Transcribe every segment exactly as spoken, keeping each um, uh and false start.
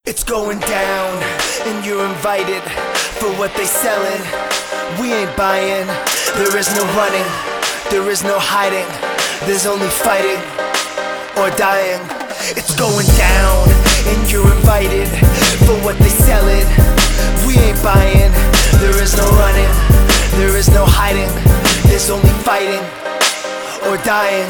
It's going down, and you're invited for what they selling. We ain't buying, there is no running, there is no hiding, there's only fighting or dying. It's going down, and you're invited for what they selling. We ain't buying, there is no running, there is no hiding, there's only fighting or dying.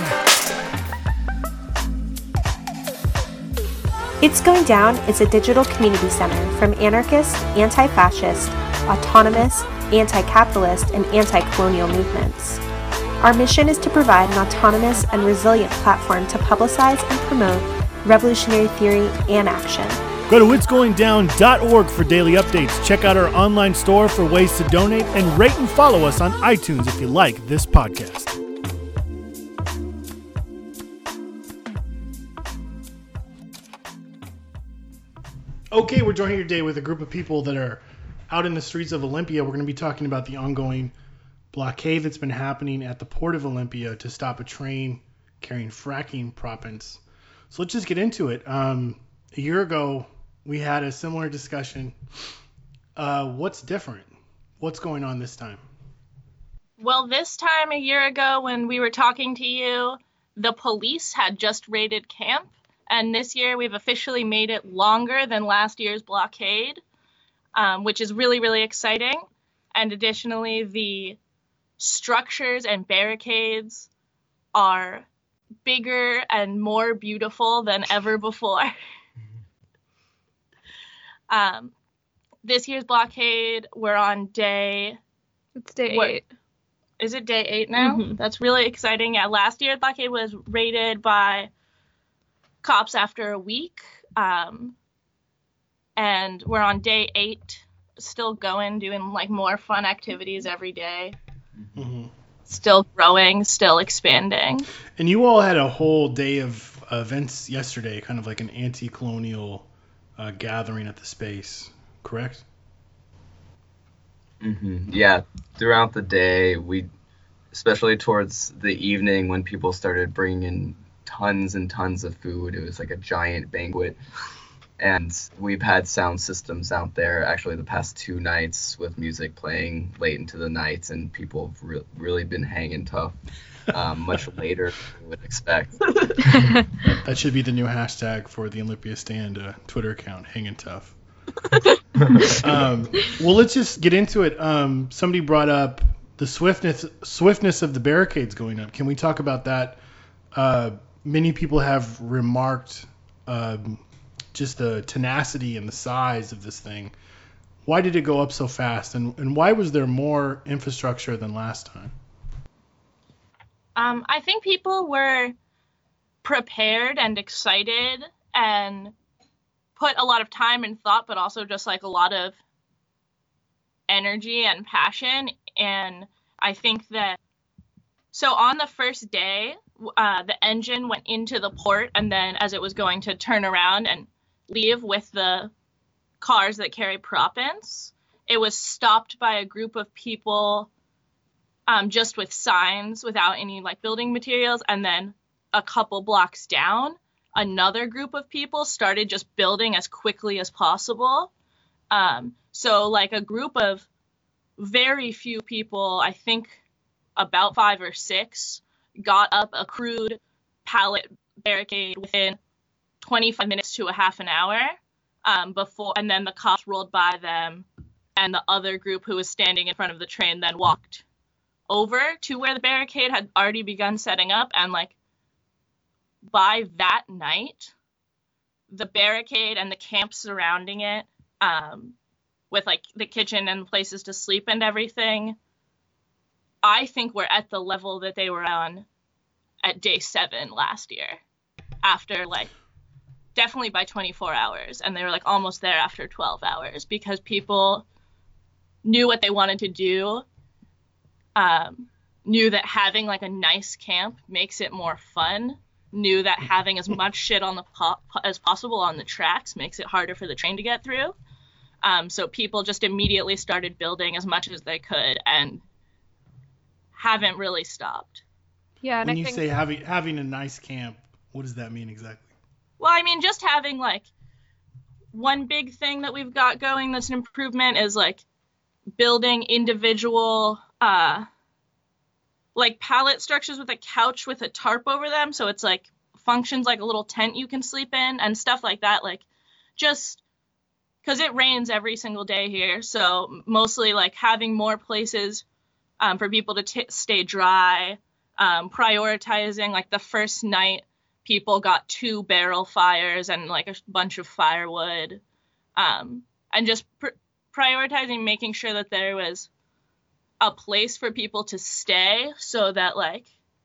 It's Going Down is a digital community center from anarchist, anti-fascist, autonomous, anti-capitalist, and anti-colonial movements. Our mission is to provide an autonomous and resilient platform to publicize and promote revolutionary theory and action. Go to its going down dot org for daily updates. Check out our online store for ways to donate, and rate and follow us on iTunes if you like this podcast. Okay, we're joining here today with a group of people that are out in the streets of Olympia. We're going to be talking about the ongoing blockade that's been happening at the Port of Olympia to stop a train carrying fracking proppants. So let's just get into it. Um, a year ago, we had a similar discussion. Uh, what's different? What's going on this time? Well, this time a year ago when we were talking to you, the police had just raided camp. And this year, we've officially made it longer than last year's blockade, um, which is really, really exciting. And additionally, the structures and barricades are bigger and more beautiful than ever before. um, this year's blockade, we're on day... It's day what, eight. Is it day eight now? Mm-hmm. That's really exciting. Yeah, last year's blockade was raided by cops after a week, um, and we're on day eight, still going, doing like more fun activities every day. Mm-hmm. Still growing, still expanding. And you all had a whole day of events yesterday, kind of like an anti-colonial uh, gathering at the space, correct? Mm-hmm. Yeah, throughout the day, we, especially towards the evening when people started bringing in tons and tons of food. It was like a giant banquet. And we've had sound systems out there actually the past two nights with music playing late into the night, and people have re- really been hanging tough, um, much later than we would expect. That should be the new hashtag for the Olympia Stand uh, Twitter account, hanging tough. um, well, let's just get into it. Um, somebody brought up the swiftness swiftness of the barricades going up. Can we talk about that? Uh, Many people have remarked um, just the tenacity and the size of this thing. Why did it go up so fast, and, and why was there more infrastructure than last time? Um, I think people were prepared and excited and put a lot of time and thought, but also just like a lot of energy and passion. And I think that, so on the first day, Uh, the engine went into the port, and then as it was going to turn around and leave with the cars that carry proppants, it was stopped by a group of people um, just with signs without any like building materials. And then a couple blocks down, another group of people started just building as quickly as possible. Um, so like a group of very few people, I think about five or six, got up a crude pallet barricade within twenty-five minutes to a half an hour um, before, and then the cops rolled by them, and the other group who was standing in front of the train then walked over to where the barricade had already begun setting up. And like by that night, the barricade and the camp surrounding it, um, with like the kitchen and places to sleep and everything, I think we're at the level that they were on at day seven last year, after like definitely by twenty-four hours. And they were like almost there after twelve hours, because people knew what they wanted to do, um, knew that having like a nice camp makes it more fun, knew that having as much shit on the po- as possible on the tracks makes it harder for the train to get through. Um, so people just immediately started building as much as they could, and haven't really stopped. Yeah, and when I you think... say having having a nice camp, what does that mean exactly? Well, I mean, just having like one big thing that we've got going that's an improvement is like building individual uh like pallet structures with a couch with a tarp over them, so it's like functions like a little tent you can sleep in and stuff like that. Like just because it rains every single day here, so mostly like having more places um, for people to t- stay dry, um, prioritizing like the first night people got two barrel fires and like a bunch of firewood, um, and just pr- prioritizing making sure that there was a place for people to stay, so that like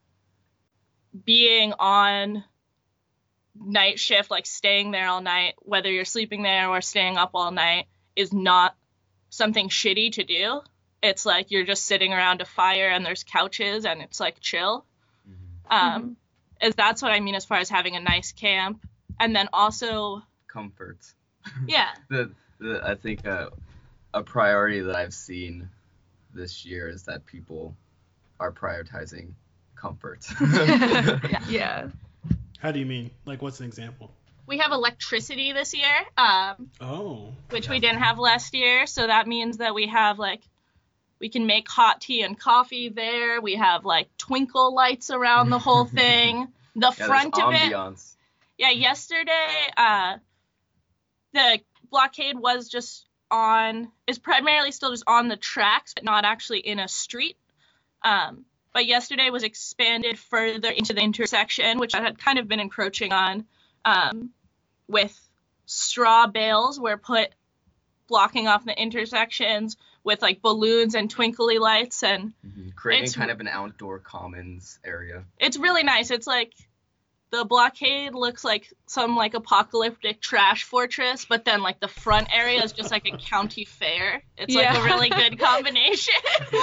being on night shift, like staying there all night, whether you're sleeping there or staying up all night, is not something shitty to do. It's like you're just sitting around a fire and there's couches and it's like chill. Mm-hmm. Um, mm-hmm. Is that's what I mean as far as having a nice camp. And then also comforts. Yeah. the, the I think uh, a priority that I've seen this year is that people are prioritizing comfort. yeah. yeah. How do you mean? Like, what's an example? We have electricity this year, um, oh, which we didn't have last year. So that means that we have like, we can make hot tea and coffee there. We have like twinkle lights around the whole thing. The yeah, front of ambiance. it. Yeah, yesterday, uh, the blockade was just on, is primarily still just on the tracks, but not actually in a street. Um, But yesterday was expanded further into the intersection, which I had kind of been encroaching on, um, with straw bales were put blocking off the intersections with like balloons and twinkly lights, and mm-hmm. creating kind of an outdoor commons area. It's really nice. It's like the blockade looks like some like apocalyptic trash fortress, but then like the front area is just like a county fair. It's yeah. like a really good combination.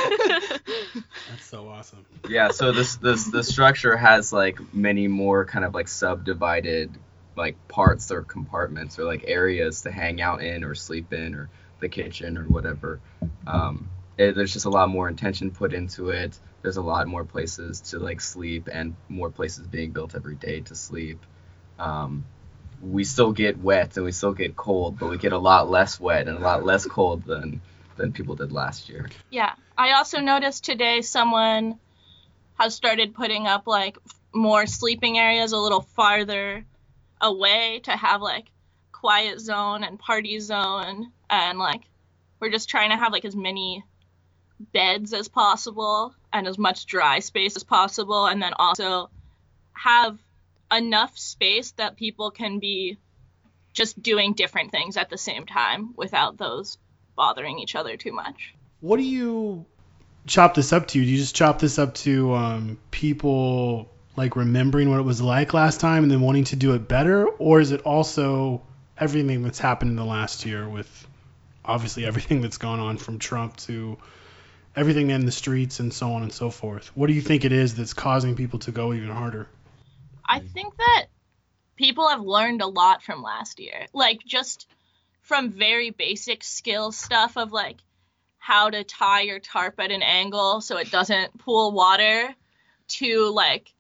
That's so awesome. Yeah, so this this the structure has like many more kind of like subdivided like parts or compartments or like areas to hang out in or sleep in, or the kitchen or whatever. Um, it, there's just a lot more intention put into it. There's a lot more places to like sleep and more places being built every day to sleep. Um, we still get wet and we still get cold, but we get a lot less wet and a lot less cold than than people did last year. Yeah. I also noticed today someone has started putting up like more sleeping areas a little farther away to have like quiet zone and party zone, and like we're just trying to have like as many beds as possible and as much dry space as possible, and then also have enough space that people can be just doing different things at the same time without those bothering each other too much. What do you chop this up to? Do you just chop this up to um, people like remembering what it was like last time and then wanting to do it better, or is it also everything that's happened in the last year with obviously everything that's gone on from Trump to everything in the streets and so on and so forth? What do you think it is that's causing people to go even harder? I think that people have learned a lot from last year, like just from very basic skill stuff of like how to tie your tarp at an angle so it doesn't pool water, to like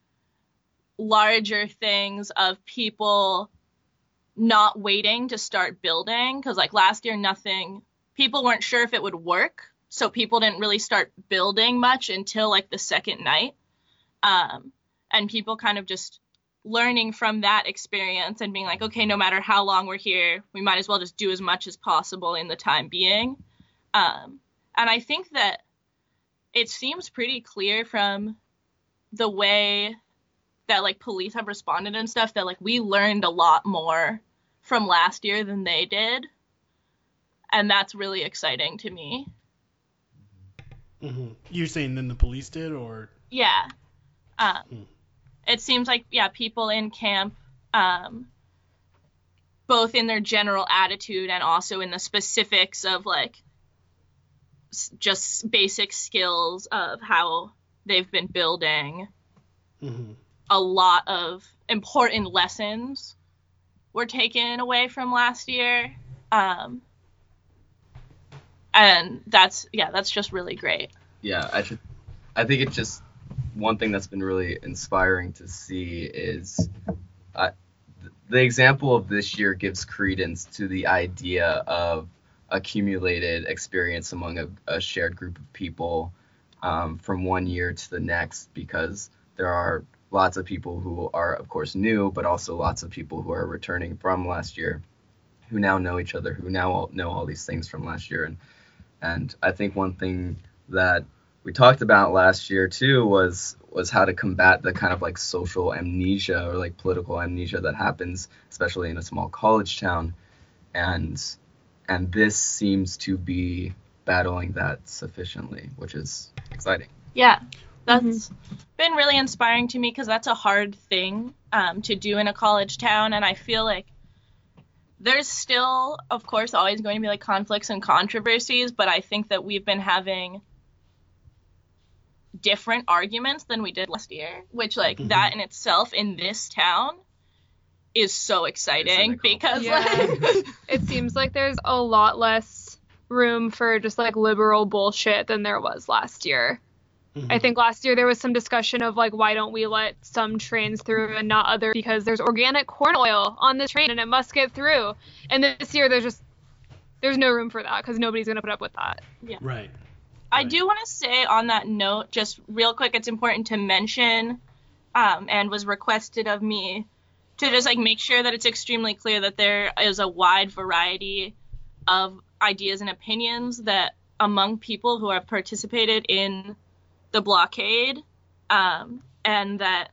larger things of people not waiting to start building, because like last year nothing, people weren't sure if it would work, so people didn't really start building much until like the second night, um and people kind of just learning from that experience and being like, okay, no matter how long we're here, we might as well just do as much as possible in the time being. Um and I think that it seems pretty clear from the way that like police have responded and stuff that like we learned a lot more from last year than they did, and that's really exciting to me. Mm-hmm. You're saying than the police did, or? Yeah. Um, hmm. It seems like, yeah, people in camp, um, both in their general attitude and also in the specifics of like s- just basic skills of how they've been building. Mm-hmm. A lot of important lessons were taken away from last year. Um, and that's, yeah, that's just really great. Yeah, I should, I think it's just one thing that's been really inspiring to see is uh, the example of this year gives credence to the idea of accumulated experience among a, a shared group of people um, from one year to the next, because there are lots of people who are, of course, new, but also lots of people who are returning from last year, who now know each other, who now know all these things from last year. And and I think one thing that we talked about last year too was was how to combat the kind of like social amnesia or like political amnesia that happens, especially in a small college town. And and this seems to be battling that sufficiently, which is exciting. Yeah, that's mm-hmm. been really inspiring to me, because that's a hard thing um, to do in a college town. And I feel like there's still, of course, always going to be like conflicts and controversies, but I think that we've been having different arguments than we did last year, which like mm-hmm. that in itself in this town is so exciting, because yeah. like it seems like there's a lot less room for just like liberal bullshit than there was last year. Mm-hmm. I think last year there was some discussion of like, why don't we let some trains through and not others, because there's organic corn oil on this train and it must get through. And this year there's just there's no room for that, because nobody's going to put up with that. Yeah. Right. I do want to say on that note, just real quick, it's important to mention, um, and was requested of me to just like make sure that it's extremely clear that there is a wide variety of ideas and opinions that among people who have participated in the blockade, um, and that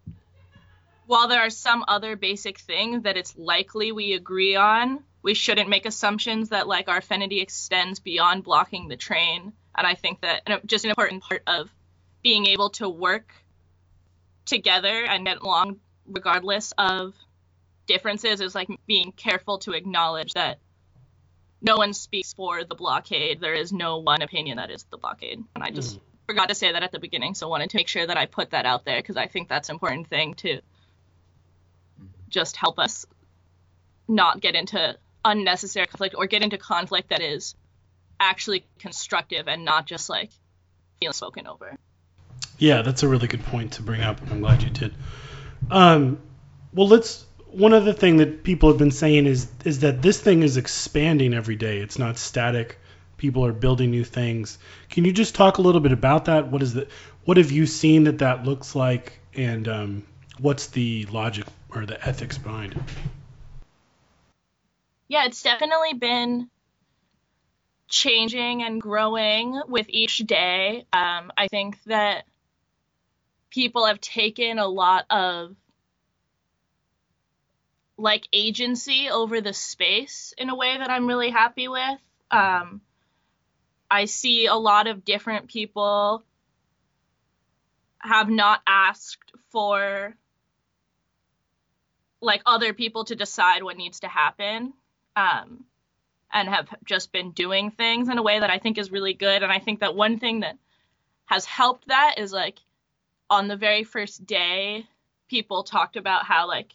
while there are some other basic things that it's likely we agree on, we shouldn't make assumptions that like our affinity extends beyond blocking the train. And I think that just an important part of being able to work together and get along regardless of differences is like being careful to acknowledge that no one speaks for the blockade. There is no one opinion that is the blockade. And I just mm. forgot to say that at the beginning, so wanted to make sure that I put that out there, because I think that's an important thing to just help us not get into unnecessary conflict, or get into conflict that is actually constructive and not just like feeling spoken over. Yeah, that's a really good point to bring up, and I'm glad you did. Um, well, let's. One other thing that people have been saying is is that this thing is expanding every day. It's not static. People are building new things. Can you just talk a little bit about that? What is the what have you seen that that looks like, and um, what's the logic or the ethics behind it? Yeah, it's definitely been changing and growing with each day. Um, I think that people have taken a lot of like agency over the space in a way that I'm really happy with. Um, I see a lot of different people have not asked for like other people to decide what needs to happen. Um, and have just been doing things in a way that I think is really good. And I think that one thing that has helped that is like on the very first day, people talked about how like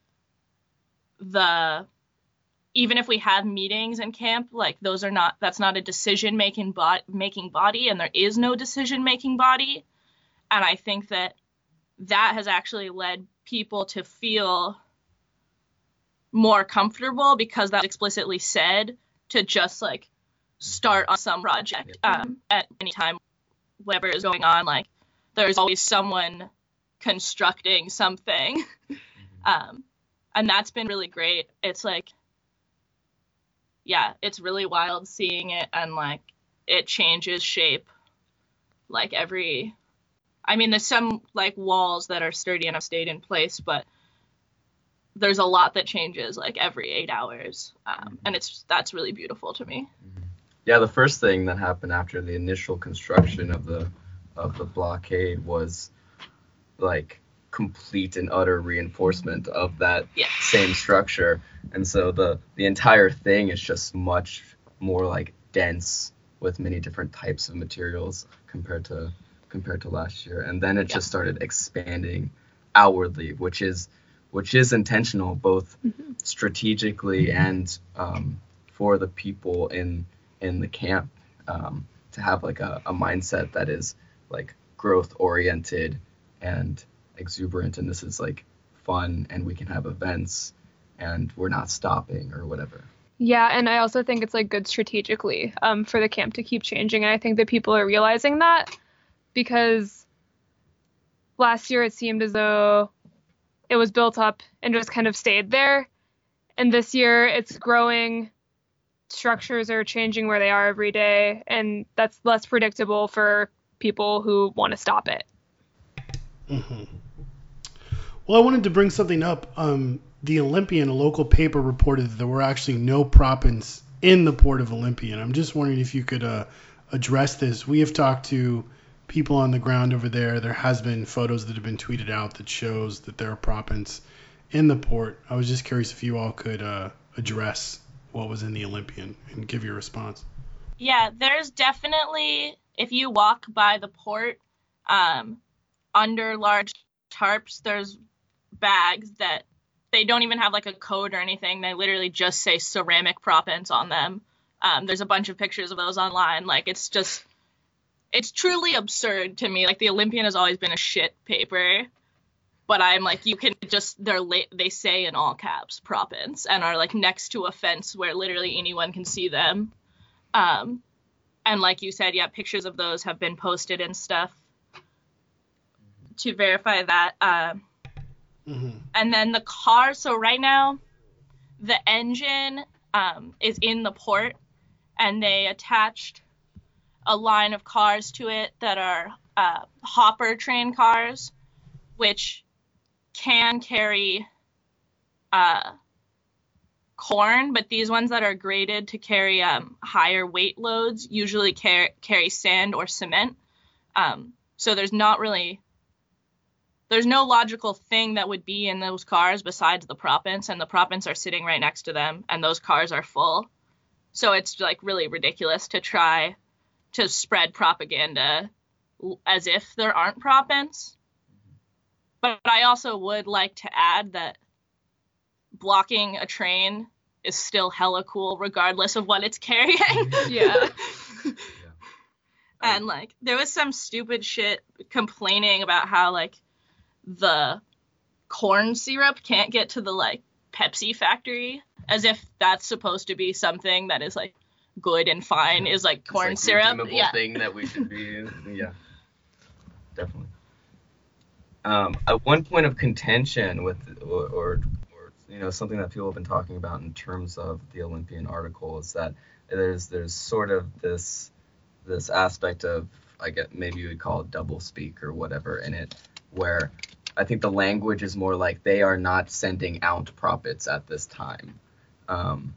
the, even if we have meetings in camp, like those are not, that's not a decision making bot making body, and there is no decision making body. And I think that that has actually led people to feel more comfortable, because that's explicitly said, to just like start on some project um, at any time, whatever is going on. Like there's always someone constructing something. um, and that's been really great. It's like, yeah, it's really wild seeing it, and like it changes shape like every, I mean, there's some like walls that are sturdy and have stayed in place, but there's a lot that changes like every eight hours. Um, and it's, that's really beautiful to me. Yeah. The first thing that happened after the initial construction of the, of the blockade was like complete and utter reinforcement of that yeah. same structure. And so the, the entire thing is just much more like dense with many different types of materials compared to, compared to last year. And then it yeah. just started expanding outwardly, which is, which is intentional, both mm-hmm. strategically and um, for the people in in the camp, um, to have like a, a mindset that is like growth oriented and exuberant, and this is like fun, and we can have events, and we're not stopping or whatever. Yeah, and I also think it's like good strategically um, for the camp to keep changing, and I think that people are realizing that, because last year it seemed as though it was built up and just kind of stayed there, and this year it's growing. Structures are changing where they are every day, and that's less predictable for people who want to stop it. Mm-hmm. Well, I wanted to bring something up. Um, the Olympian, a local paper, reported that there were actually no prop-ins in the Port of Olympia. And I'm just wondering if you could uh, address this. We have talked to people on the ground over there. There has been photos that have been tweeted out that shows that there are prop-ins in the port. I was just curious if you all could uh, address what was in the Olympian and give your response. Yeah, there's definitely, if you walk by the port, um, under large tarps, there's bags that they don't even have like a code or anything. They literally just say ceramic prop-ins on them. Um, there's a bunch of pictures of those online. Like, it's just, it's truly absurd to me. Like, the Olympian has always been a shit paper, but I'm like, you can just, they're la- they say in all caps prop-ins and are like next to a fence where literally anyone can see them. Um, and like you said, yeah, pictures of those have been posted and stuff to verify that. Um, Mm-hmm. And then the car, so right now, the engine um, is in the port, and they attached a line of cars to it that are uh, hopper train cars, which can carry uh, corn, but these ones that are graded to carry um, higher weight loads usually car- carry sand or cement. Um, so there's not really... There's no logical thing that would be in those cars besides the prop-ins, and the prop-ins are sitting right next to them, and those cars are full. So it's like really ridiculous to try to spread propaganda as if there aren't prop-ins. But I also would like to add that blocking a train is still hella cool regardless of what it's carrying. Yeah. And like there was some stupid shit complaining about how like the corn syrup can't get to the like Pepsi factory, as if that's supposed to be something that is like good and fine, is like corn it's like syrup. Redeemable Yeah. thing that we should be. Yeah, definitely. Um, at one point of contention with, or, or, or you know, something that people have been talking about in terms of the Olympian article is that there's there's sort of this this aspect of, I guess maybe you would call it double speak or whatever in it, where I think the language is more like they are not sending out prop-its at this time, um,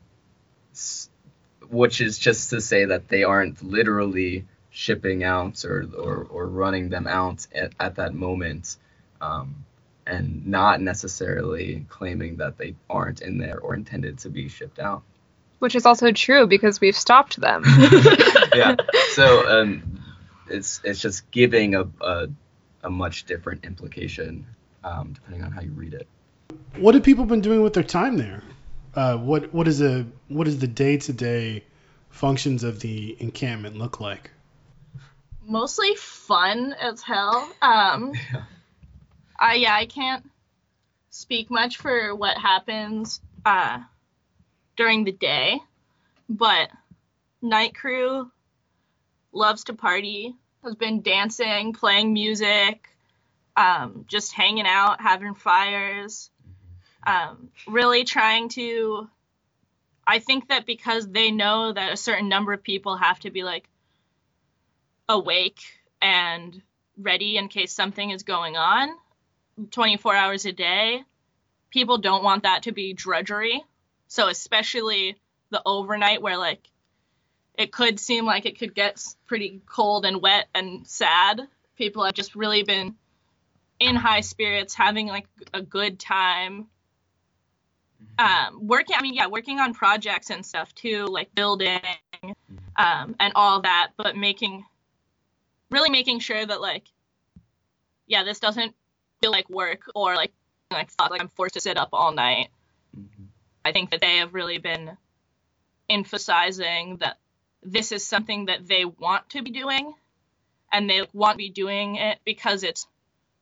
which is just to say that they aren't literally shipping out or or, or running them out at, at that moment, um, and not necessarily claiming that they aren't in there or intended to be shipped out. Which is also true because we've stopped them. Yeah. So um, it's it's just giving a, a a much different implication, um, depending on how you read it. What have people been doing with their time there? Uh, what what is a what is the day to day functions of the encampment look like? Mostly fun as hell. Um, Yeah. I yeah I can't speak much for what happens uh, during the day, but night crew loves to party. Has been dancing, playing music, um, just hanging out, having fires, um, really trying to, I think that because they know that a certain number of people have to be like awake and ready in case something is going on twenty-four hours a day, people don't want that to be drudgery. So especially the overnight where like it could seem like it could get pretty cold and wet and sad. People have just really been in high spirits, having like a good time. Um, working, I mean, yeah, working on projects and stuff too, like building, um, and all that, but making, really making sure that like, yeah, this doesn't feel like work or like, like, like I'm forced to sit up all night. Mm-hmm. I think that they have really been emphasizing that this is something that they want to be doing, and they want to be doing it because it's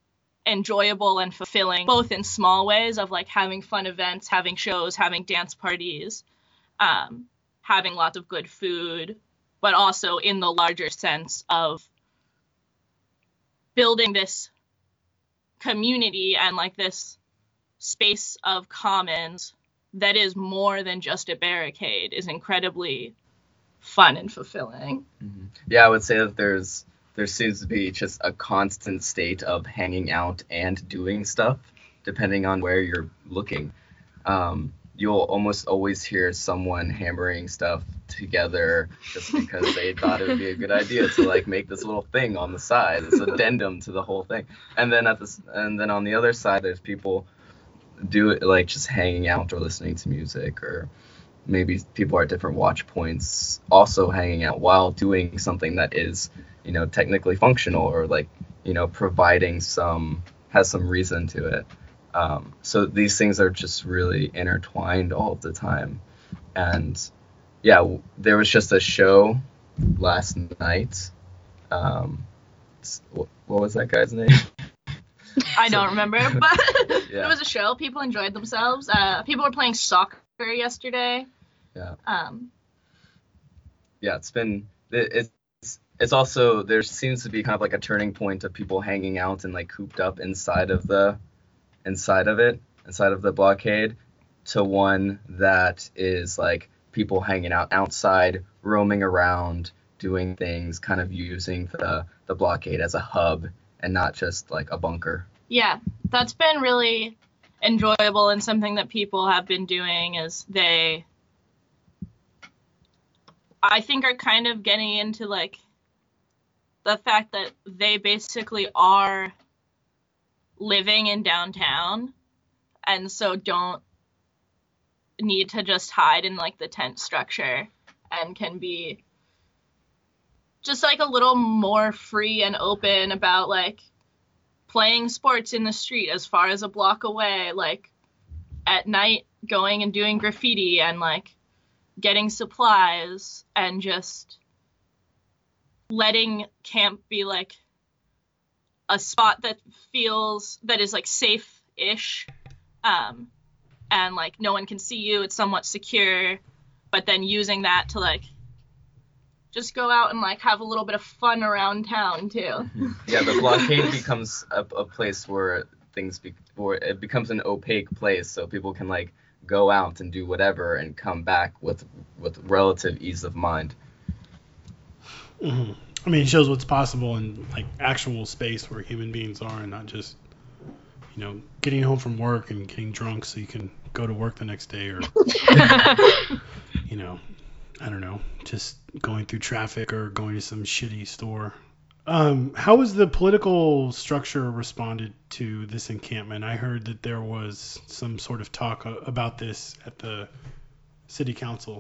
enjoyable and fulfilling, both in small ways of like having fun events, having shows, having dance parties, um, having lots of good food, but also in the larger sense of building this community and like this space of commons that is more than just a barricade is incredibly fun and fulfilling. Mm-hmm. Yeah, I would say that there's there seems to be just a constant state of hanging out and doing stuff, depending on where you're looking. Um, you'll almost always hear someone hammering stuff together just because they thought it would be a good idea to like make this little thing on the side. It's an addendum to the whole thing. And then at this, and then on the other side, there's people do it like just hanging out or listening to music, or maybe people are at different watch points also hanging out while doing something that is, you know, technically functional or like, you know, providing some, has some reason to it. Um, so these things are just really intertwined all of the time. And yeah, w- there was just a show last night. Um, s- wh- what was that guy's name? I don't remember, but Yeah. it was a show. People enjoyed themselves. Uh, people were playing soccer yesterday. Yeah. Um, Yeah, it's been, it, it's, it's also, there seems to be kind of like a turning point of people hanging out and like cooped up inside of the, inside of it, inside of the blockade, to one that is like people hanging out outside, roaming around, doing things, kind of using the, the blockade as a hub and not just like a bunker. yeah, that's been really enjoyable, and something that people have been doing is they, I think, are kind of getting into like the fact that they basically are living in downtown, and so don't need to just hide in like the tent structure, and can be just like a little more free and open about like playing sports in the street as far as a block away, like at night going and doing graffiti and like getting supplies, and just letting camp be like a spot that feels, that is like safe-ish, um, and like no one can see you, it's somewhat secure, but then using that to like just go out and like have a little bit of fun around town too. Yeah, the blockade becomes a, a place where things, be, where it becomes an opaque place, so people can like go out and do whatever and come back with with relative ease of mind. Mm-hmm. I mean, it shows what's possible in like actual space where human beings are, and not just, you know, getting home from work and getting drunk so you can go to work the next day, or you know, I don't know, just going through traffic or going to some shitty store. Um, how was the political structure responded to this encampment? I heard that there was some sort of talk a- about this at the city council.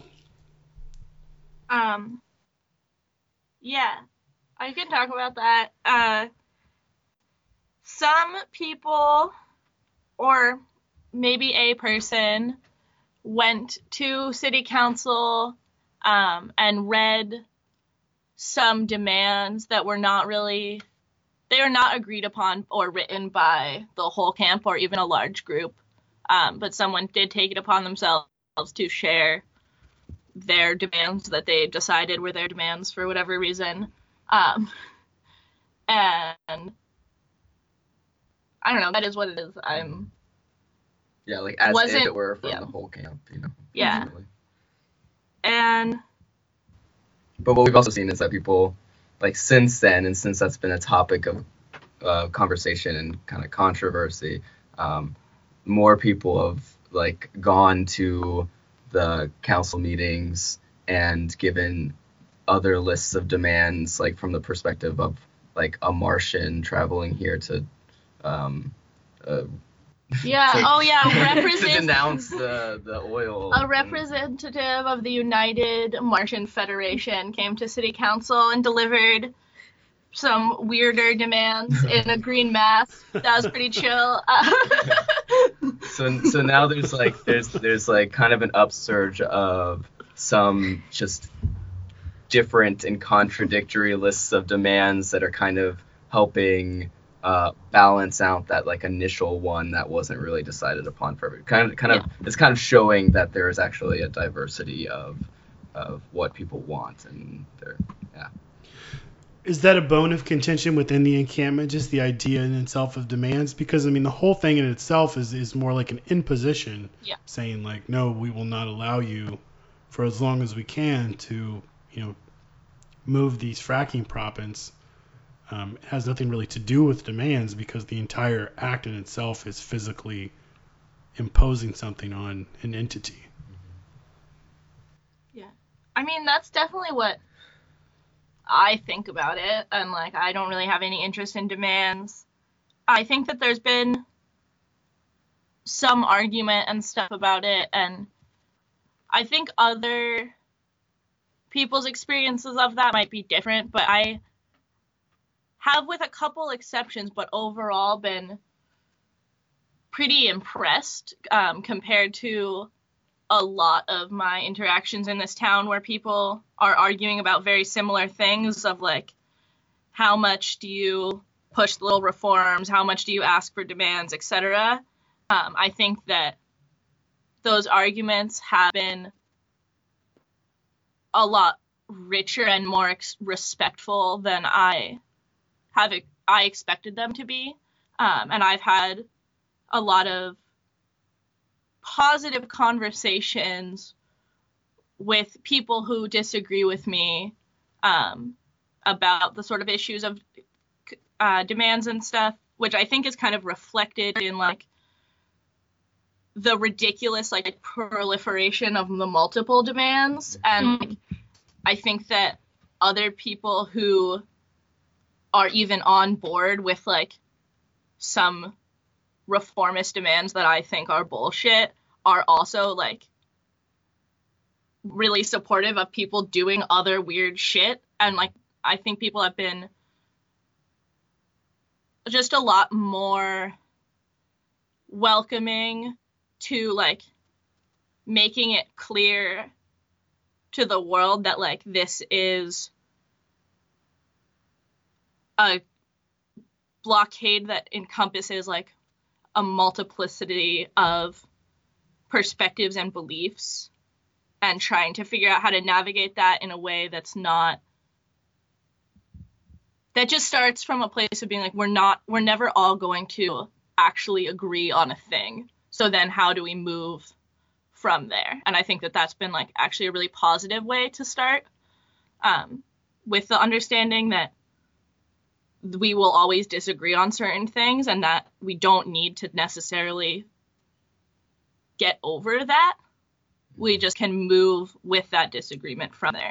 Um, yeah, I can talk about that. Uh, some people, or maybe a person, went to city council um, and read some demands that were not really, they were not agreed upon or written by the whole camp or even a large group. Um, but someone did take it upon themselves to share their demands that they decided were their demands for whatever reason. Um, and I don't know, that is what it is. I'm, Yeah, like as if Wasn't- it were from yeah. the whole camp, you know. yeah. Really. And But what we've also seen is that people, like since then, and since that's been a topic of uh, conversation and kind of controversy, um, more people have like gone to the council meetings and given other lists of demands, like from the perspective of like a Martian traveling here to, um, uh, yeah, to- oh yeah, to represent denounce the the oil. a and- representative of the United Martian Federation came to city council and delivered some weirder demands in a green mask. That was pretty chill. Uh, So so now there's like there's there's like kind of an upsurge of some just different and contradictory lists of demands that are kind of helping uh, balance out that like initial one that wasn't really decided upon for everyone. Kind of, kind of, yeah. It's kind of showing that there is actually a diversity of of what people want, and they're, yeah. Is that a bone of contention within the encampment, just the idea in itself of demands? Because, I mean, the whole thing in itself is, is more like an imposition, yeah. saying, like, no, we will not allow you for as long as we can to, you know, move these fracking proppants. Um, it has nothing really to do with demands because the entire act in itself is physically imposing something on an entity. Yeah. I mean, that's definitely what I think about it, and like I don't really have any interest in demands. I think that there's been some argument and stuff about it, and I think other people's experiences of that might be different, but I have, with a couple exceptions, but overall been pretty impressed um, compared to a lot of my interactions in this town where people are arguing about very similar things of like, how much do you push little reforms, how much do you ask for demands, et cetera. Um, I think that those arguments have been a lot richer and more ex- respectful than I have I expected them to be. Um, and I've had a lot of positive conversations with people who disagree with me um, about the sort of issues of uh, demands and stuff, which I think is kind of reflected in like the ridiculous like proliferation of the multiple demands. And like, I think that other people who are even on board with like some reformist demands that I think are bullshit are also like really supportive of people doing other weird shit. And like I think people have been just a lot more welcoming to like making it clear to the world that like this is a blockade that encompasses like a multiplicity of perspectives and beliefs, and trying to figure out how to navigate that in a way that's not, that just starts from a place of being like, we're not, we're never all going to actually agree on a thing. So then how do we move from there? And I think that that's been like actually a really positive way to start, um, with the understanding that we will always disagree on certain things and that we don't need to necessarily get over that. We just can move with that disagreement from there.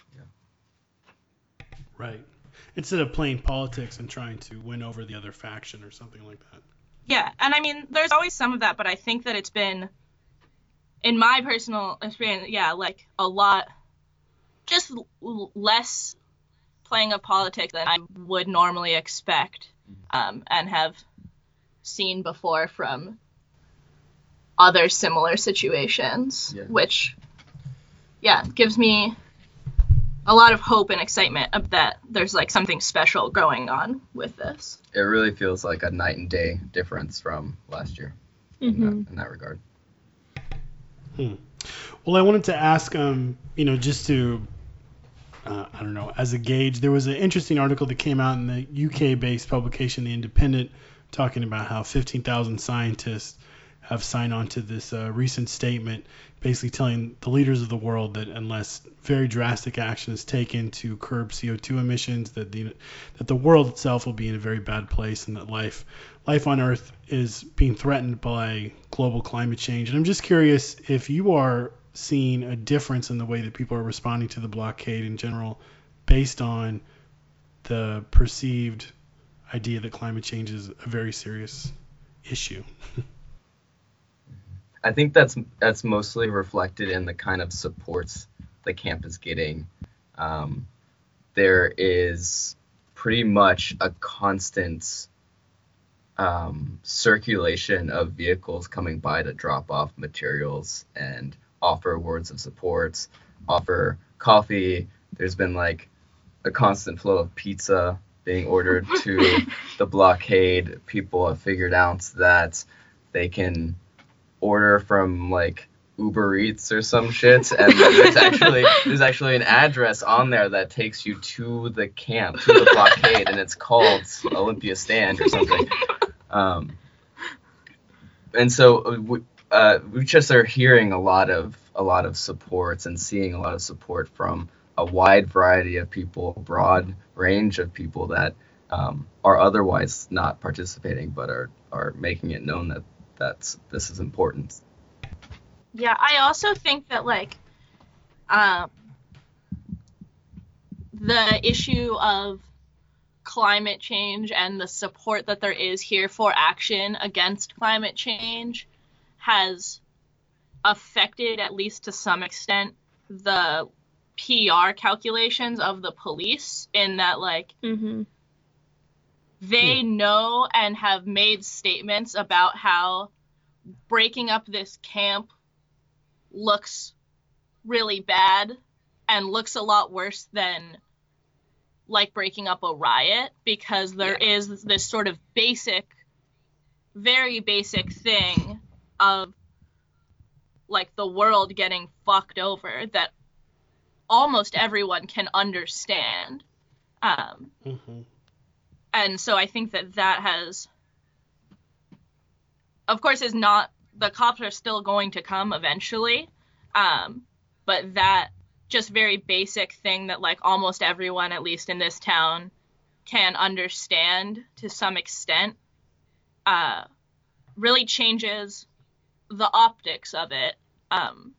Yeah. Right. Instead of playing politics and trying to win over the other faction or something like that. Yeah. And I mean, there's always some of that, but I think that it's been, in my personal experience, yeah, like a lot, just l- less playing of politics than I would normally expect, um, and have seen before from other similar situations, yeah. which, yeah, gives me a lot of hope and excitement of that there's like something special going on with this. It really feels like a night and day difference from last year mm-hmm. in, that, in that regard. Hmm. Well, I wanted to ask, um, you know, just to, uh, I don't know, as a gauge, there was an interesting article that came out in the U K-based publication, The Independent, talking about how fifteen thousand scientists have signed on to this uh, recent statement, basically telling the leaders of the world that unless very drastic action is taken to curb C O two emissions, that the that the world itself will be in a very bad place, and that life life on Earth is being threatened by global climate change. And I'm just curious if you are seeing a difference in the way that people are responding to the blockade in general, based on the perceived idea that climate change is a very serious issue. I think that's that's mostly reflected in the kind of supports the camp is getting. Um, there is pretty much a constant um, circulation of vehicles coming by to drop off materials and offer words of support, offer coffee. There's been like a constant flow of pizza being ordered to the blockade, people have figured out that they can order from like Uber Eats or some shit, and there's actually there's actually an address on there that takes you to the camp, to the blockade, and it's called Olympia Stand or something. Um, and so we, uh, we just are hearing a lot of a lot of supports and seeing a lot of support from a wide variety of people, a broad range of people that um, are otherwise not participating, but are are making it known that that's this is important. Yeah, I also think that, like, um, the issue of climate change and the support that there is here for action against climate change has affected, at least to some extent, the P R calculations of the police, in that, like, Mm-hmm. they know and have made statements about how breaking up this camp looks really bad and looks a lot worse than like breaking up a riot, because there Yeah. is this sort of basic, very basic thing of like the world getting fucked over that almost everyone can understand. Um, Mm-hmm. and so I think that that has, of course, is not, the cops are still going to come eventually, um, but that just very basic thing that like almost everyone, at least in this town, can understand to some extent, uh, really changes the optics of it. Um,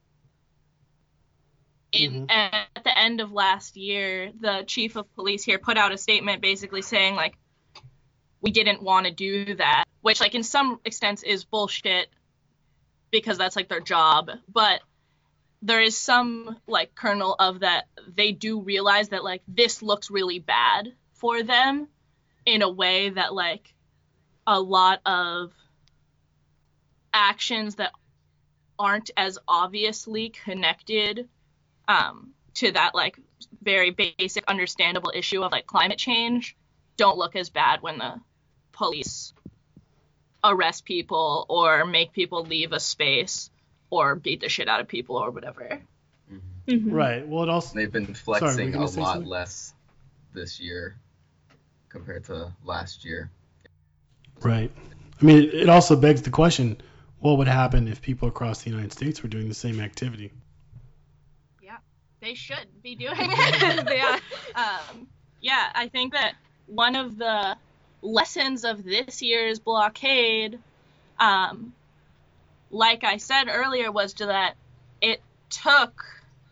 in, Mhm. and at the end of last year, the chief of police here put out a statement basically saying like, we didn't want to do that, which like in some extents is bullshit, because that's like their job, but there is some like kernel of that they do realize that like this looks really bad for them in a way that like a lot of actions that aren't as obviously connected um, to that like very basic understandable issue of like climate change don't look as bad when the police arrest people or make people leave a space or beat the shit out of people or whatever. Mm-hmm. Right. Well, it also They've been Sorry, were flexing you gonna a say lot something? less this year compared to last year. right. I mean, it, it also begs the question: what would happen if people across the United States were doing the same activity? Yeah, they should be doing it. Yeah. Um, yeah, I think that one of the lessons of this year's blockade, um, like I said earlier, was to that it took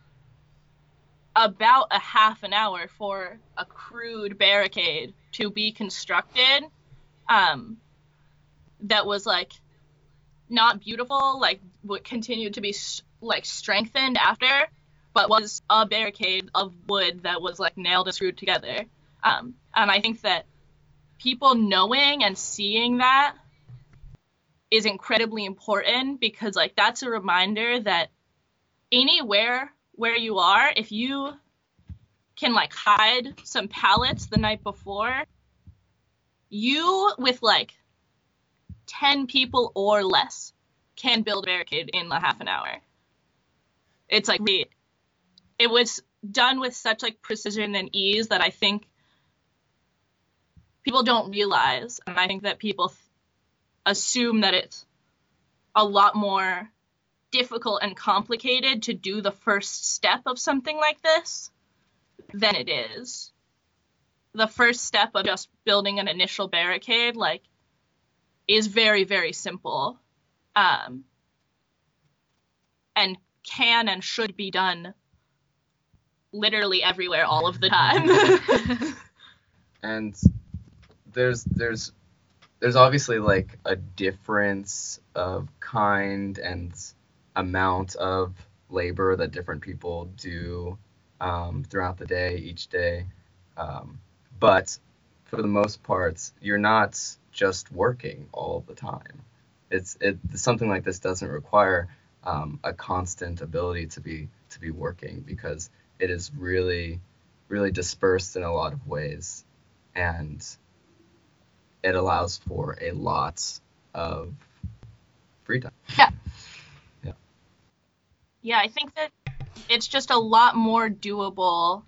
about a half an hour for a crude barricade to be constructed, um, that was like not beautiful, like would continue to be like strengthened after, but was a barricade of wood that was like nailed and screwed together. Um, and I think that people knowing and seeing that is incredibly important, because like that's a reminder that anywhere where you are, if you can like hide some pallets the night before, you with like ten people or less can build a barricade in a half an hour. It's like re- it was done with such like precision and ease that I think people don't realize, and I think that people th- assume that it's a lot more difficult and complicated to do the first step of something like this than it is. The first step of just building an initial barricade, like, is very, very simple, um, and can and should be done literally everywhere all of the time. And there's there's there's obviously like a difference of kind and amount of labor that different people do um, throughout the day, each day. Um, but for the most part, you're not just working all of the time. It's it something like this doesn't require um, a constant ability to be to be working, because it is really really dispersed in a lot of ways. and it allows for a lot of free time. Yeah. Yeah. Yeah, I think that it's just a lot more doable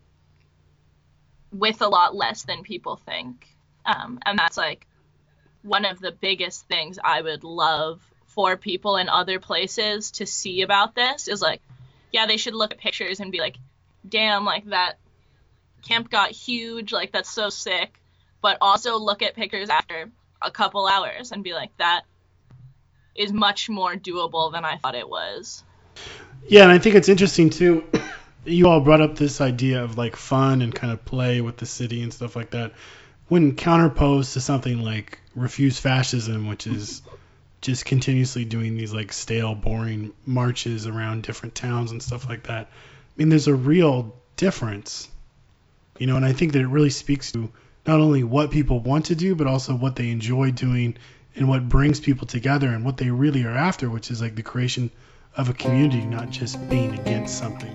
with a lot less than people think. Um, and that's like one of the biggest things I would love for people in other places to see about this is like, yeah, they should look at pictures and be like, damn, like that camp got huge, like that's so sick. But also look at pictures after a couple hours and be like, that is much more doable than I thought it was. Yeah, and I think it's interesting too. You all brought up this idea of like fun and kind of play with the city and stuff like that. When counterposed to something like Refuse Fascism, which is just continuously doing these like stale, boring marches around different towns and stuff like that. I mean, there's a real difference, you know, and I think that it really speaks to not only what people want to do, but also what they enjoy doing and what brings people together and what they really are after, which is like the creation of a community, not just being against something.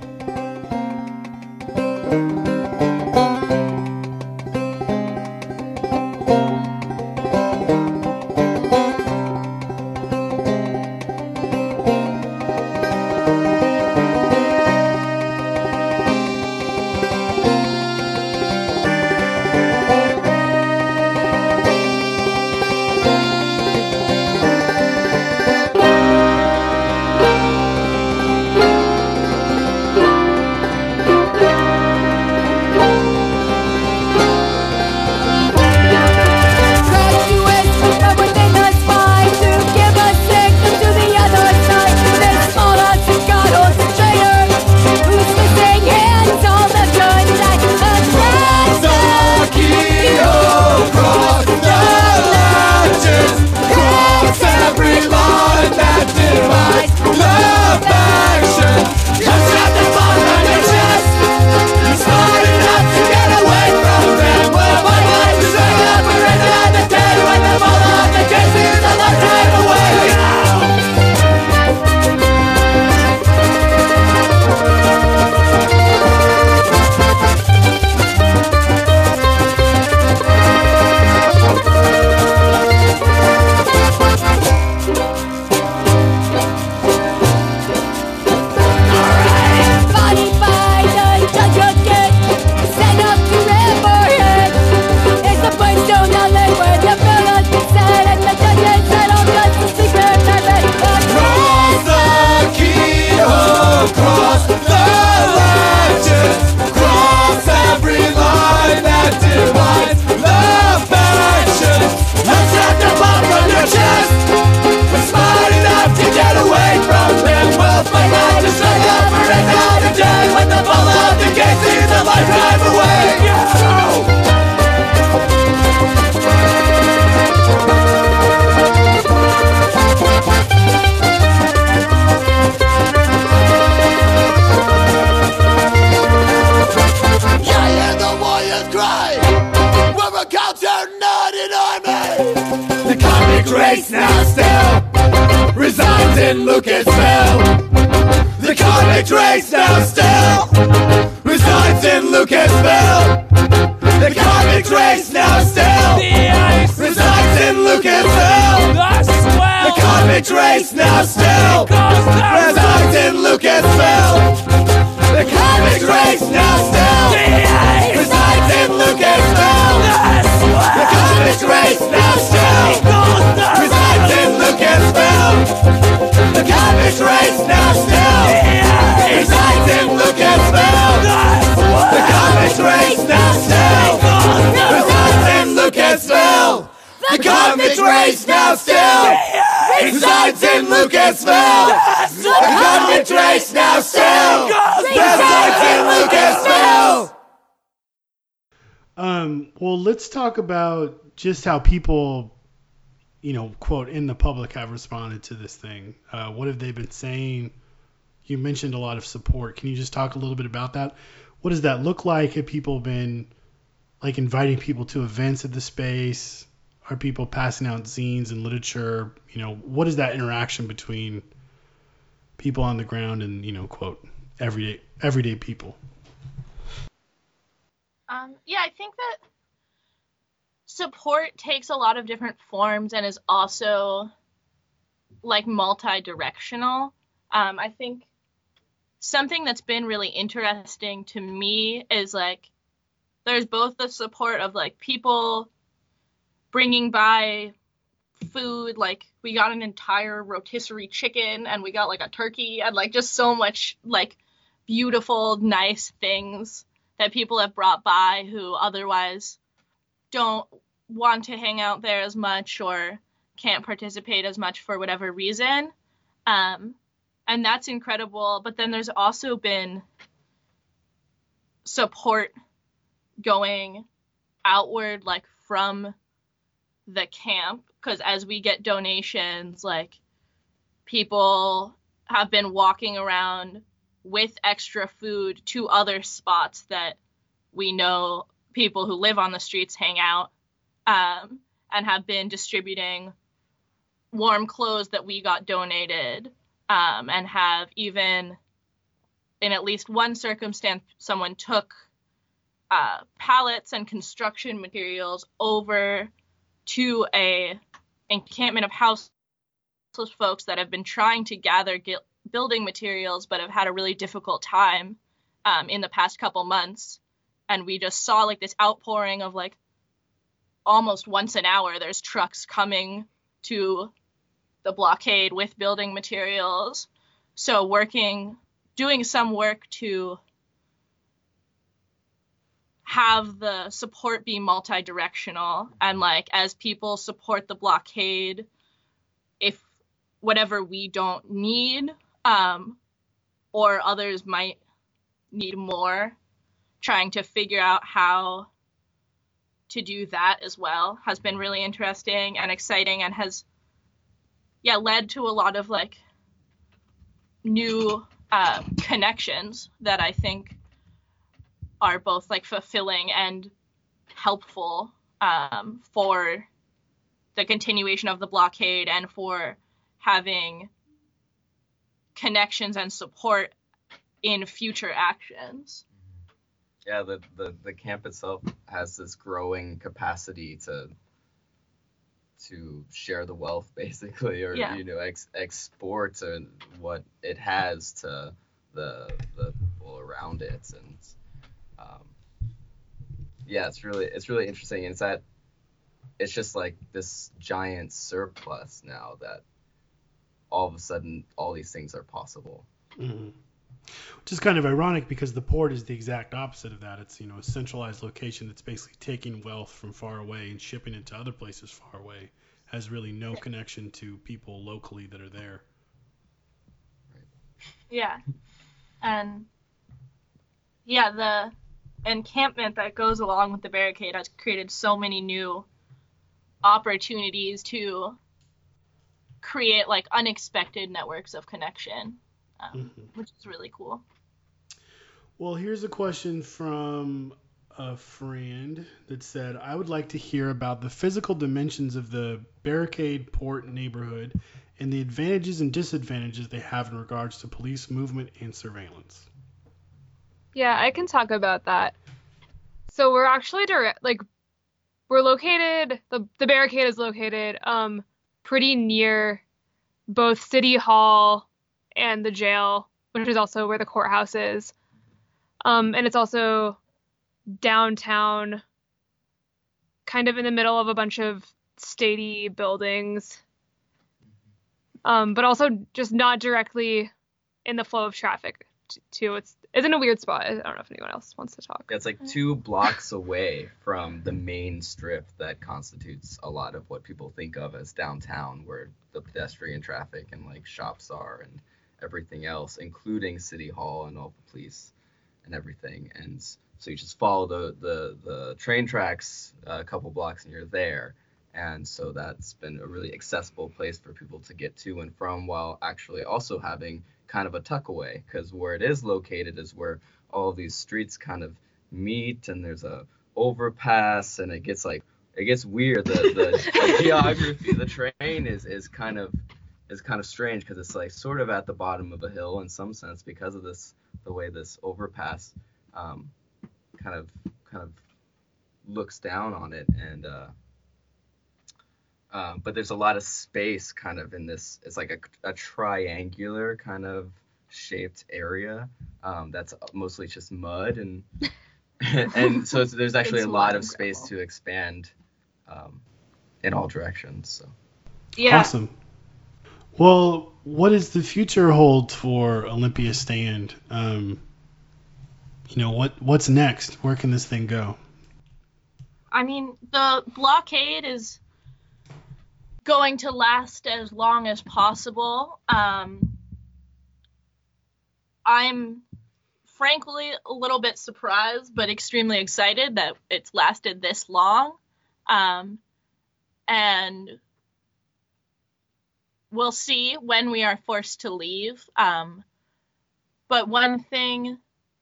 race now still resides in Lucasville. The convict race now still resides in Lucasville. The convict race now still resides in Lucasville. The convict race now still resides in Lucasville. The convict race now still resides in Lucasville. The convict race now still resides in Lucasville. The convict race now still resides in Lucasville. The convict race now still resides in Lucasville. The convict race now still resides in Lucasville. The convict race now still resides in Lucasville. Um, well, let's talk about just how people, you know, quote, in the public have responded to this thing. Uh, what have they been saying? You mentioned a lot of support. Can you just talk a little bit about that? What does that look like? Have people been, like, inviting people to events at the space? Are people passing out zines and literature? You know, what is that interaction between people on the ground and, you know, quote, everyday everyday people? Um, yeah, I think that support takes a lot of different forms and is also like multi-directional. Um, I think something that's been really interesting to me is like there's both the support of like people bringing by food, like we got an entire rotisserie chicken and we got like a turkey and like just so much like beautiful, nice things that people have brought by who otherwise don't want to hang out there as much or can't participate as much for whatever reason. Um, and that's incredible. But then there's also been support going outward, like from the camp, because as we get donations, like people have been walking around with extra food to other spots that we know people who live on the streets hang out, um, and have been distributing warm clothes that we got donated, um, and have even, in at least one circumstance, someone took uh, pallets and construction materials over to a encampment of houseless folks that have been trying to gather gu- building materials but have had a really difficult time um, in the past couple months. And we just saw like this outpouring of like almost once an hour there's trucks coming to the blockade with building materials. So working, doing some work to have the support be multi-directional, and like as people support the blockade, if whatever we don't need, um, or others might need more, trying to figure out how to do that as well has been really interesting and exciting, and has yeah led to a lot of like new uh, connections that I think are both like fulfilling and helpful um, for the continuation of the blockade and for having connections and support in future actions. Yeah, the, the, the camp itself has this growing capacity to to share the wealth, basically, or Yeah. you know, ex- export uh, what it has to the the people around it, and um, yeah, it's really it's really interesting. And it's that it's just like this giant surplus now that all of a sudden all these things are possible. Mm-hmm. Which is kind of ironic because the port is the exact opposite of that. It's, you know, a centralized location that's basically taking wealth from far away and shipping it to other places far away. Has really no connection to people locally that are there. Yeah. And yeah, the encampment that goes along with the barricade has created so many new opportunities to create like unexpected networks of connection, um, mm-hmm. which is really cool. Well, here's a question from a friend that said, I would like to hear about the physical dimensions of the barricade port neighborhood and the advantages and disadvantages they have in regards to police movement and surveillance. Yeah, I can talk about that. So we're actually direct, like we're located, the, the barricade is located um, pretty near both City Hall and the jail, which is also where the courthouse is. Um, and it's also downtown, kind of in the middle of a bunch of statey buildings, um, but also just not directly in the flow of traffic t- too. It's it's in a weird spot. I don't know if anyone else wants to talk. Yeah, it's like two blocks away from the main strip that constitutes a lot of what people think of as downtown, where the pedestrian traffic and like shops are and everything else, including City Hall and all the police and everything. And so you just follow the, the, the train tracks a couple blocks and you're there. And so that's been a really accessible place for people to get to and from, while actually also having kind of a tuck away, because where it is located is where all of these streets kind of meet, and there's a overpass, and it gets like it gets weird. The, the, the geography, the terrain is is kind of is kind of strange because it's like sort of at the bottom of a hill in some sense because of this the way this overpass um, kind of kind of looks down on it, and uh, um, but there's a lot of space kind of in this. It's like a, a triangular kind of shaped area um, that's mostly just mud, and and so it's, there's actually It's a lot mud of and space gravel. to expand um, in all directions. So Yeah. Awesome. Well, what does the future hold for Olympia Stand? Um, you know, what what's next? Where can this thing go? I mean, the blockade is going to last as long as possible. Um, I'm frankly a little bit surprised, but extremely excited that it's lasted this long. Um, and we'll see when we are forced to leave. Um, but one thing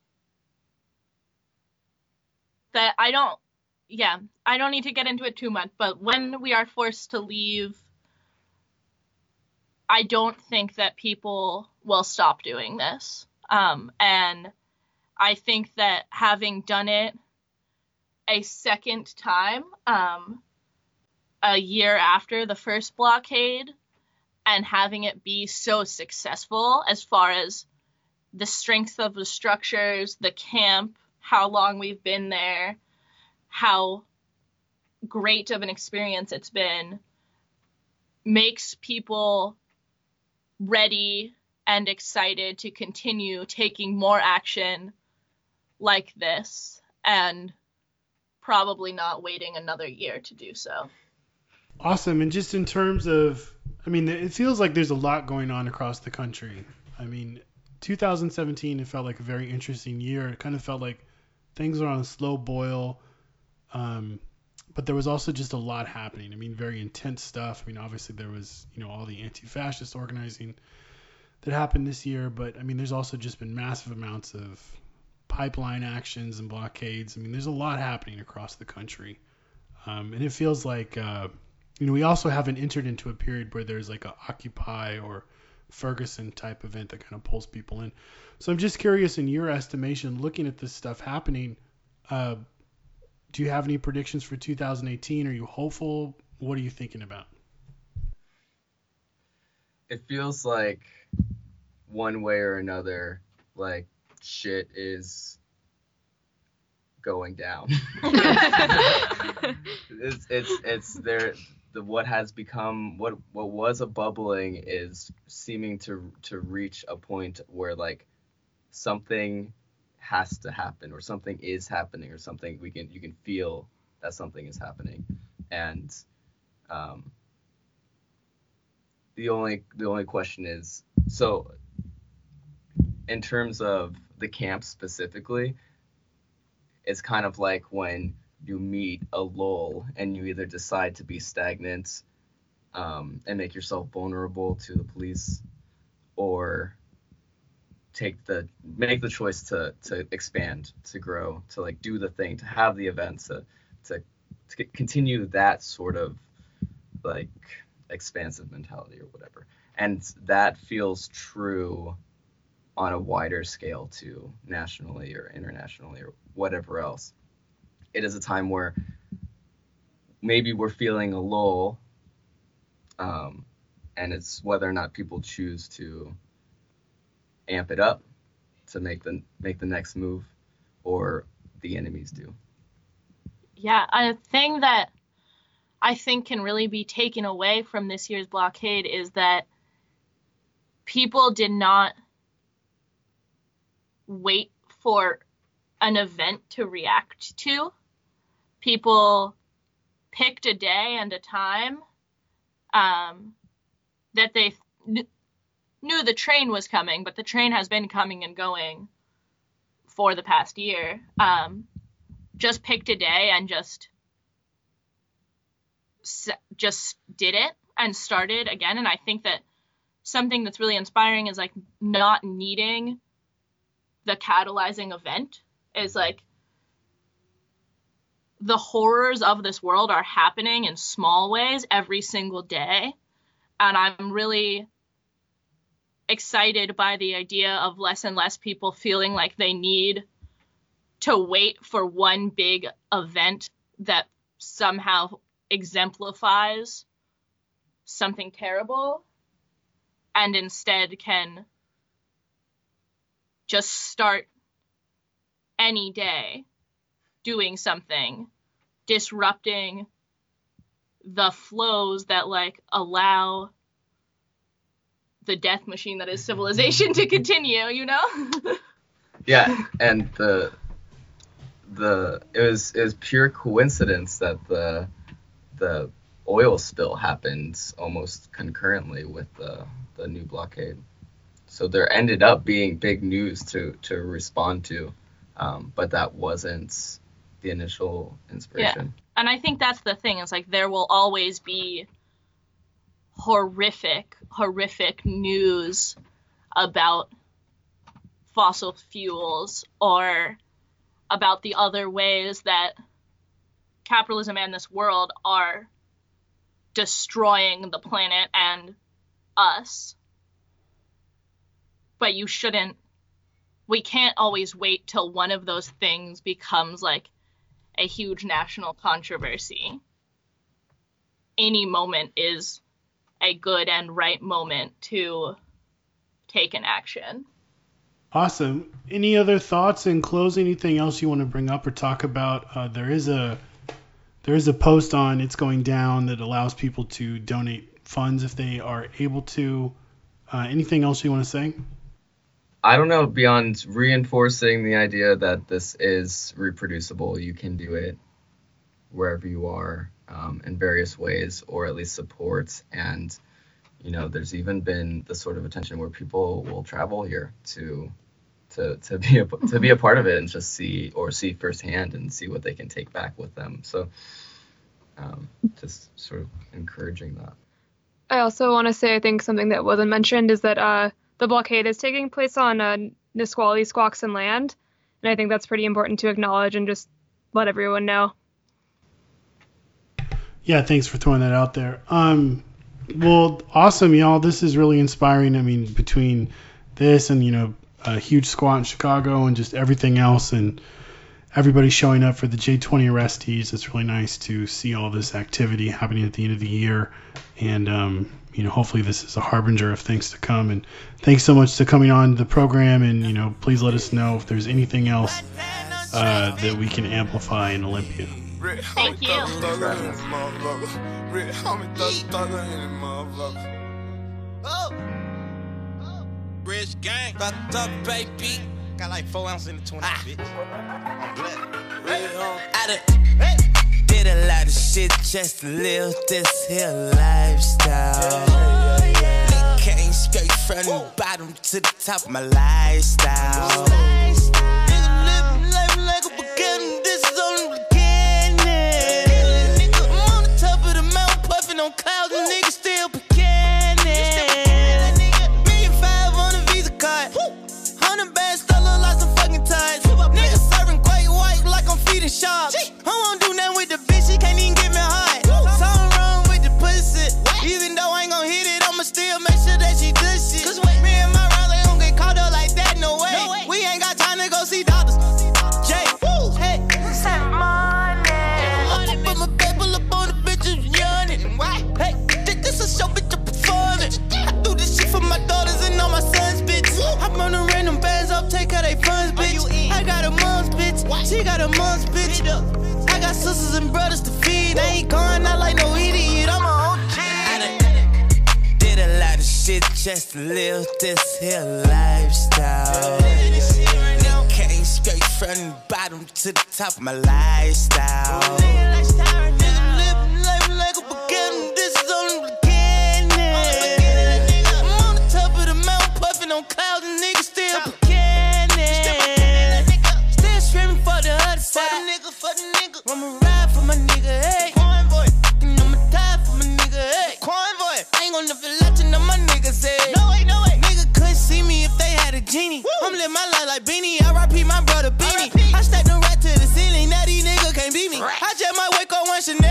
that I don't, yeah, I don't need to get into it too much, but when we are forced to leave, I don't think that people will stop doing this. Um, and I think that having done it a second time, um, a year after the first blockade, and having it be so successful as far as the strength of the structures, the camp, how long we've been there, how great of an experience it's been, makes people ready and excited to continue taking more action like this, and probably not waiting another year to do so. Awesome. And just in terms of, I mean, it feels like there's a lot going on across the country. I mean, two thousand seventeen, it felt like a very interesting year. It kind of felt like things were on a slow boil. Um, but there was also just a lot happening. I mean, very intense stuff. I mean, obviously there was, you know, all the anti-fascist organizing that happened this year. But I mean, there's also just been massive amounts of pipeline actions and blockades. I mean, there's a lot happening across the country. Um, and it feels like, uh, you know, we also haven't entered into a period where there's like a Occupy or Ferguson type event that kind of pulls people in. So I'm just curious, in your estimation, looking at this stuff happening, uh, do you have any predictions for two thousand eighteen? Are you hopeful? What are you thinking about? it feels like one way or another, like shit is going down. it's it's it's there. The what has become what what was a bubbling is seeming to to reach a point where like something has to happen, or something is happening, or something we can you can feel that something is happening. And um the only the only question is, so in terms of the camp specifically, it's kind of like when you meet a lull and you either decide to be stagnant um, and make yourself vulnerable to the police, or take the make the choice to to expand, to grow, to like do the thing, to have the events, to to, to continue that sort of like expansive mentality or whatever. And that feels true on a wider scale too, nationally or internationally or whatever else. It is a time where maybe we're feeling a lull, um, and it's whether or not people choose to amp it up to make the make the next move, or the enemies do. Yeah, a thing that I think can really be taken away from this year's blockade is that people did not wait for an event to react to. People picked a day and a time um, that they th- knew the train was coming, but the train has been coming and going for the past year. Um, just picked a day and just just did it and started again. And I think that something that's really inspiring is like not needing the catalyzing event. Is like the horrors of this world are happening in small ways every single day. And I'm really excited by the idea of less and less people feeling like they need to wait for one big event that somehow exemplifies something terrible, and instead can just start any day doing something, disrupting the flows that like allow the death machine that is civilization to continue, you know? Yeah, and the the it was it was pure coincidence that the the oil spill happened almost concurrently with the the new blockade. So there ended up being big news to to respond to, um, but that wasn't the initial inspiration. Yeah. And I think that's the thing, is like there will always be horrific, horrific news about fossil fuels or about the other ways that capitalism and this world are destroying the planet and us. But you shouldn't, we can't always wait till one of those things becomes like a huge national controversy. Any moment is a good and right moment to take an action. Awesome. Any other thoughts in closing? Anything else you want to bring up or talk about? Uh, there is a there is a post on It's Going Down that allows people to donate funds if they are able to. Uh, anything else you want to say? I don't know, beyond reinforcing the idea that this is reproducible. You can do it wherever you are, um, in various ways, or at least support. And, you know, there's even been the sort of attention where people will travel here to to to be a, to be a part of it and just see or see firsthand and see what they can take back with them. So um, just sort of encouraging that. I also want to say, I think something that wasn't mentioned is that uh, the blockade is taking place on uh, Nisqually, Squaxin land, and I think that's pretty important to acknowledge and just let everyone know. Yeah, thanks for throwing that out there. Um, well, awesome, y'all. This is really inspiring. I mean, between this and, you know, a huge squat in Chicago and just everything else and everybody showing up for the J twenty arrestees, it's really nice to see all this activity happening at the end of the year. And, um, you know, hopefully this is a harbinger of things to come. And thanks so much for coming on the program. And, you know, please let us know if there's anything else uh, that we can amplify in Olympia. Thank you. Rich gang, fucked up, baby. Got like four ounces in the twenty, ah. Bitch. I'm black. I done did a lot of shit just to live this here lifestyle. Yeah. Came straight from the bottom to the top of my lifestyle. Nigga living life like a beginning. This is only the beginning. I'm on the top of the mountain, puffing on clouds, and niggas still beginning. Million five on a Visa card. Hundred bands still look like some fucking ties. Niggas serving quite white like I'm feeding sharks. I won't do nothing with the bitch, she can't even get me hard. Something wrong with the pussy. Even though I ain't gon' hit it, I'ma still make sure that she does shit. Me and my rounds, they don't get caught up like that, no way. We ain't got time to go see doctors. Jay, woo, hey. Send money. I put my paper up on the bitch who's yawning. Hey, this a show, bitch, I'm performing. I do this shit for my daughters and all my sons, bitch. I run the random bands up, take her they funds, bitch. I got a mom's bitch, she got a mom's bitch. I got sisters and brothers to feed. I ain't going out like no idiot, I'm a O G. I done did a lot of shit just to live this here lifestyle. Nigga came straight from the bottom to the top of my lifestyle. Nigga living life like a beginning. This is only the beginning. I'm on the top of the mountain, puffing on clouds, and niggas still beginning. Still screaming for the other side. For the nigga, for the nigga. I'ma ride for my nigga, hey. Convoy. And I'ma die for my nigga, hey. Convoy. I ain't gonna never let you know my niggas, hey. No way, no way. Nigga couldn't see me if they had a genie. Woo. I'm living my life like Beanie. R I P my brother Beanie. I stacked them right to the ceiling. Now these niggas can't beat me. Right. I just might wake up one Chanel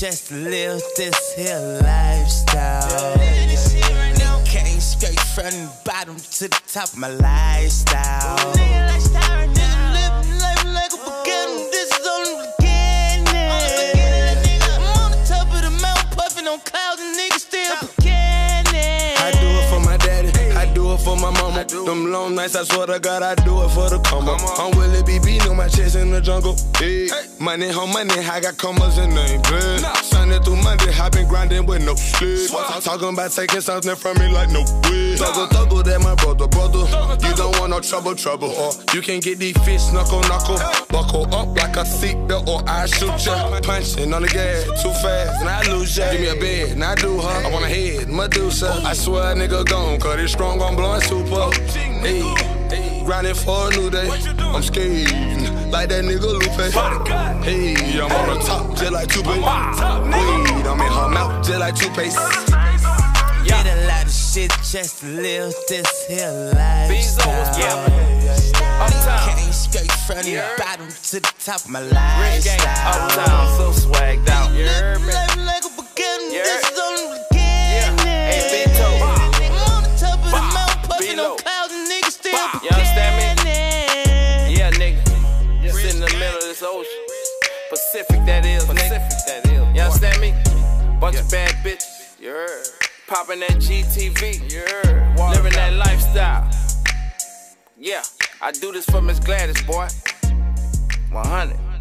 just to live this here lifestyle. Nigga came straight from the bottom to the top of my lifestyle. Nigga living life like a beginning. This is only the beginning. I'm on the top of the mountain, puffing on clouds, and niggas still beginning. I do it for my daddy, I do it for my mama. Them long nights, I swear to God, I do it for the come up. I'm Willie B B, know my chest in the jungle. Hey, money, home money, I got commas in the bed. Sunday through Monday, I been grinding with no sleep. Talking about taking something from me like no way. Thuggle, thuggle, that my brother, brother. You don't want no trouble, trouble. Or you can get these fists, knuckle, knuckle. Buckle up like a seatbelt or I shoot ya. Punching on the gas, too fast, and I lose ya. Give me a bed, and I do her. I want a head, Medusa. I swear a nigga gone, cause it's strong on blowing super. Hey, grinding for a new day. I'm scared, like that nigga Lupe. Hey, I'm on the top, just like Tupac. Wait, I'm in her mouth, just like toothpaste. Did a lot of shit just to live this here lifestyle. Came straight from the bottom to the top of my lifestyle. Uptown, so swagged out. Living life like a beginning. This is only the beginning. I'm on the top of the mountain, puffing on clouds, and niggas still beginning. You understand me? Yeah, nigga. Just in the middle of this ocean. Pacific, that is, Pacific, that is. You understand me? Bunch of bad bitches. You heard. Popping that G T V. You heard. Living that lifestyle. Yeah, I do this for Miss Gladys, boy. one hundred.